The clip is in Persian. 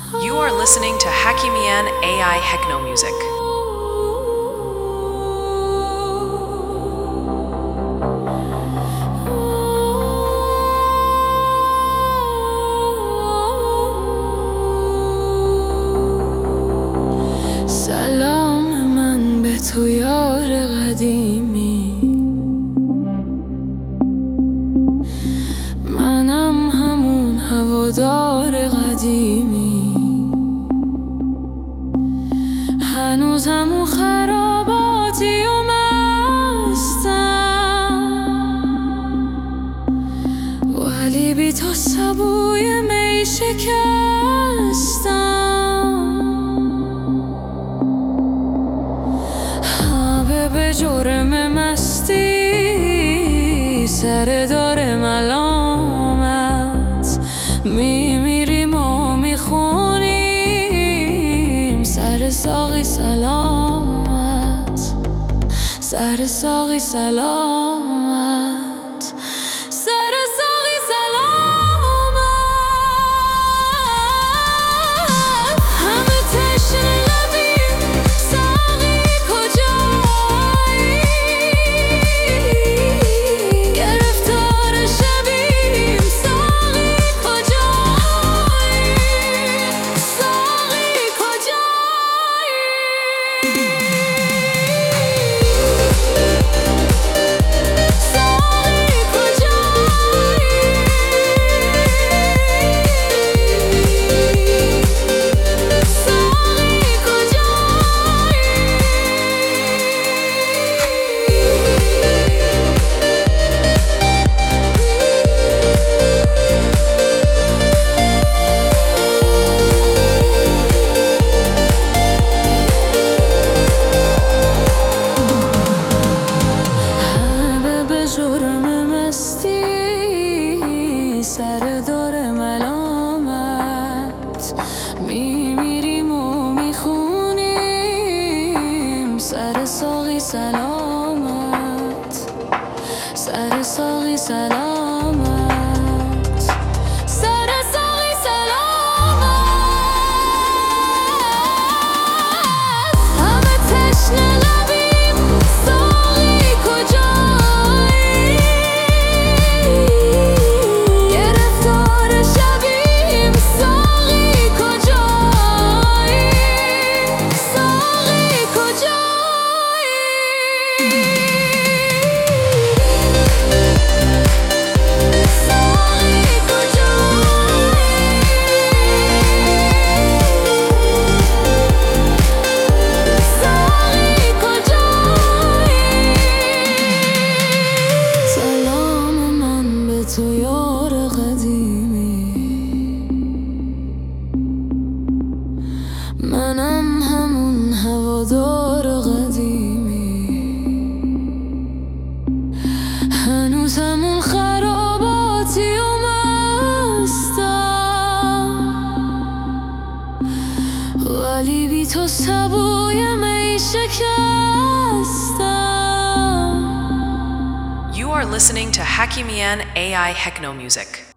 You are listening to Hakimian AI Hekno Music. سلام من به تو یار قدیمی، منم همون هوادار قدیمی، هنوز همون خراباتی و مستم، ولی بی تو سبوی می شکستم. به جرم مستی سر دار ملامت میمیریم و میخونیم سر ساقی سلامت، سر ساقی سلامت، سر ساقی سلامت. همه تشنه لبیم ساقی کجایی، گرفتار شبیم ساقی کجایی، ساقی کجایی. سر دار ملامت میمیریم و میخونیم سر ساقی سلامت، سر ساقی سلامت، سر ساقی سلامت. همه تشنه لبیم ساقی کجایی، تو یار قدیمی، منم همون هوادار قدیمی، هنوز همون خراباتی و مستم، ولی بی تو سبوی می شکستم. You are listening to Hakimian AI Hekno Music.